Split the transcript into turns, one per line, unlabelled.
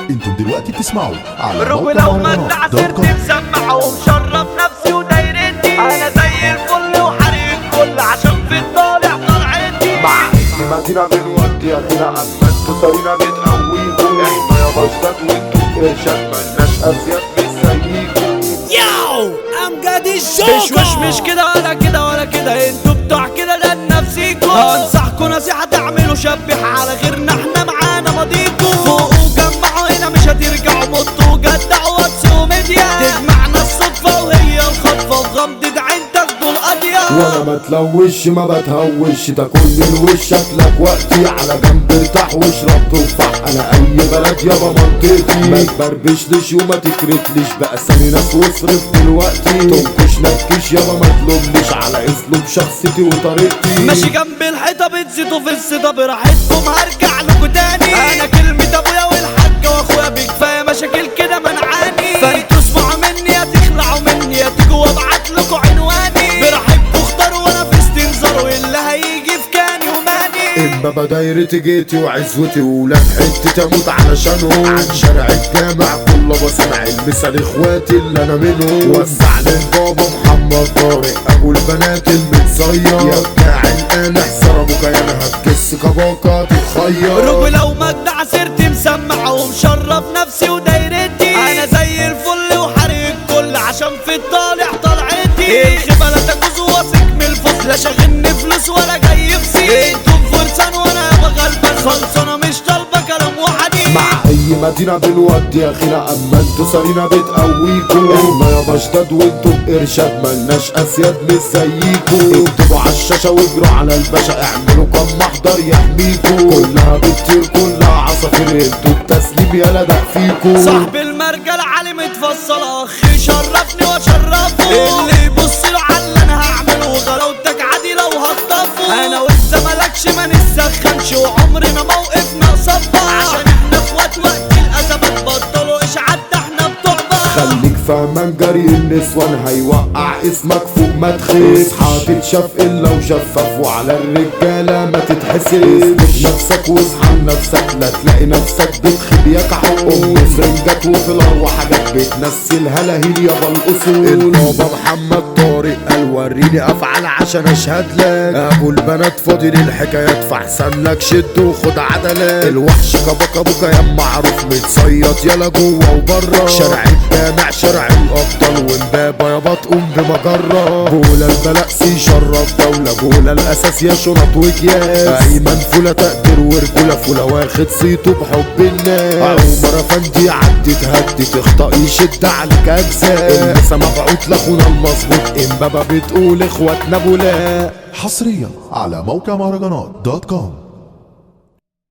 انتم دلوقتي بتسمعوا على
الرجولة ومدع سيرتي مسمع ومشرف نفسي ودايرتي، انا زي الفل وحريق كل عشان في الطالع طلعتي.
مع مدينة بنودي اخينا اما انتو صارينا بنقويكم، احنا يا بشتات وانتو بإرشاد ملناش ازياد مش زيكم.
ياو امجد الجوكر مش كده ولا كده ولا كده، انتوا بتوع كده ده نفسيكم. انصحكم نصيحة تعملوا شبح على غيرنا، احنا معانا ماضيكم. فوقوا جمعوا هنا مش هترجعوا، مطوا جدعوا واتسوا ميديا، تجمعنا الصدفة وهي الخطفة وغمضة عين تاخدوا القضية.
وانا ما تلوش ما بتهوش، ده كل الوش شكلك وقتي على جنب ارتاح واشرب تفاح. انا اي بلد يابا منطقتي، ما تبربشليش وما تكرتليش بأسامي ناس واصرف دلوقتي. تنكش نكش يابا ما تلومليش على اسلوب شخصيتي وطريقتي.
ماشي جنب الحيطة بتزيدوا في الصيدة براحتكم، هرجع لكم تاني. انا كلمة ابويا والحاجة واخويا بكفاية مشاكل كده منعاني، فانتوا اسمعوا مني يا تخلعوا مني يا تيجوا وابعت لكم عنواني. براحتكم اختاروا وانا في استنظار، اللي هيجي في كاني وماني.
امبابة دايرتي جيتي وعزوتي ولاد حتة تموت علشانهم، عن شارع الجامع كله بسمع المثال اخواتي اللي انا منهم. وزع للبابا محمد طارق ابو البنات المتصير، يا بتاع القانح سربوا كيانها تكس كباكة تتخير.
رجولة ومجدع سيرتي مسمع ومشرف نفسي ودايرتي، انا زي الفل وحريق كل عشان في الطالع طلعتي. الخيبة لا تجوز واثق من الفوز، لا شاغلني فلوس ولا جاي في سيرتي. انتوا فرسان وانا يابا غلبان خلصانة مش طالبة كلام وحديد.
مع اي مدينة بنودي اخينا اما انتو صارينا بتقويكم، احنا يا بشداد وانتو بإرشاد ملناش اسياد مش زيكم. اكتبوا عالشاشة واجروا على الباشا، اعملوا كم محضر يحميكم. كلها بتطير كلها عصافير، انتو التسليم يالا ده فيكم.
صاحب المرجل علي متفصل اخ يشرفني واشرفه، اللي يبص له على اللي انا هعمله غلاوتك عادي لو هخطفه. انا وانت مالكش ما نسخنش وعمرنا موقفنا صفا، عشان احنا اخوات وقت الازمات بطلوا اشعاد ده احنا بتوع بعض.
خليك فاهمان جري النسوان هيوقع اسمك فوق ما تخيف. اصحى تتشاف الا وشفاف وعلى الرجاله ما تتحسب. نفسك واصحى لنفسك لا تلاقي نفسك بتخبيك حقهم. سرنجات وفلار وحاجات بتنسلها لهيل يابا الاصول. البابا محمد طارق قال وريني افعال عشان اشهد لك. ابو البنات فاضي للحكايات فاحسن لك شد وخد عدلات. الوحش كبكه بكا يا معروف متصيط يلا جوه وبره. شارع الجامع شارع الابطال وامبابه يابا تقوم بمجره. بولا البلقسي شرف دوله، بولا الاساس يا شنط وكياس. ايمن فوله تقدير ورجوله، فوله واخد صيته بحب الناس. عمر افندي عدي تهدي تخطأ يشد عليك اجزاء. لسه مبعوت لاخونا المظبوط امبابه بتقول اخواتنا بولا.
حصريا على موقع مهرجانات دوت كوم.